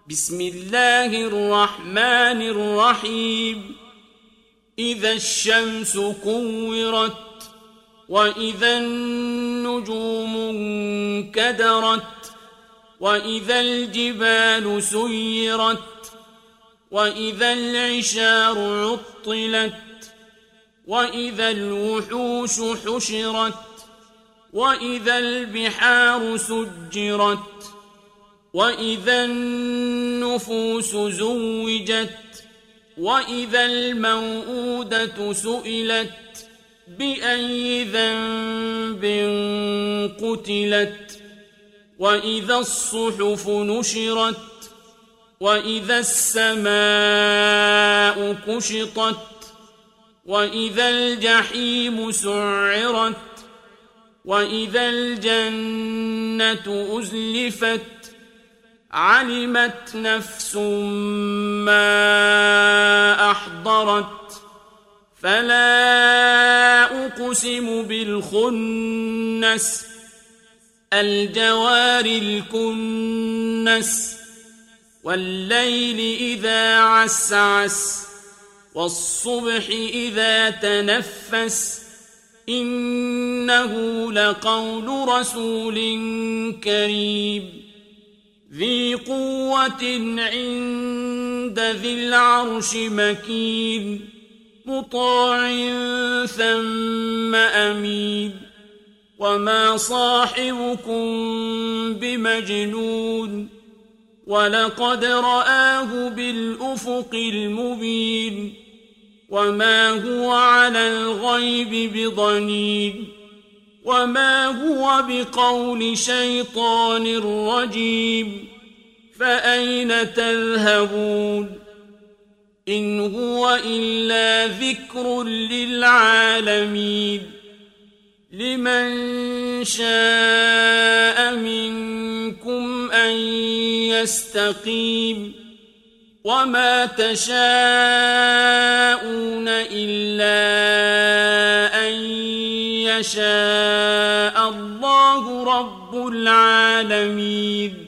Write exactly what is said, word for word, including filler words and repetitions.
بسم الله الرحمن الرحيم إذا الشمس كورت وإذا النجوم انكدرت وإذا الجبال سيرت وإذا العشار عطلت وإذا الوحوش حشرت وإذا البحار سجرت وإذا النفوس زوجت وإذا الموءودة سئلت بأي ذنب قتلت وإذا الصحف نشرت وإذا السماء كشطت وإذا الجحيم سعرت وإذا الجنة أزلفت علمت نفس ما أحضرت فلا أقسم بالخنس الجوار الكنس والليل إذا عسعس والصبح إذا تنفس إنه لقول رسول كريم ذي قوة عند ذي العرش مكين مطاع ثم أمين وما صاحبكم بمجنون ولقد رآه بالأفق المبين وما هو على الغيب بضنين وما هو بقول شيطان رجيم فأين تذهبون إن هو إلا ذكر للعالمين لمن شاء منكم أن يستقيم وما تشاءون إلا أن يشاء الله رب العالمين.